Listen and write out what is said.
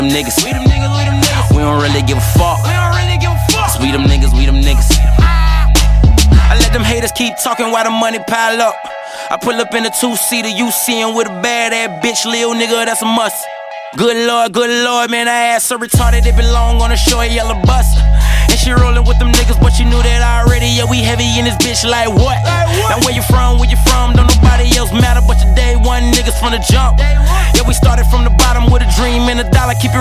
niggas. We them niggas, we them niggas. We don't really give a fuck. We don't really give a fuck. We them niggas, we them niggas. I let them haters keep talking while the money pile up. I pull up in a two-seater, you seein' with a bad-ass bitch, lil' nigga, that's a must. Good lord, man, I ass so retarded, it belong on a short yellow bus. And she rollin' with them niggas, but you knew that already. Yeah, we heavy in this bitch like what? Now where you from, don't nobody else matter but your day one niggas from the jump. Yeah, we started from the bottom with a dream and a dollar, keep it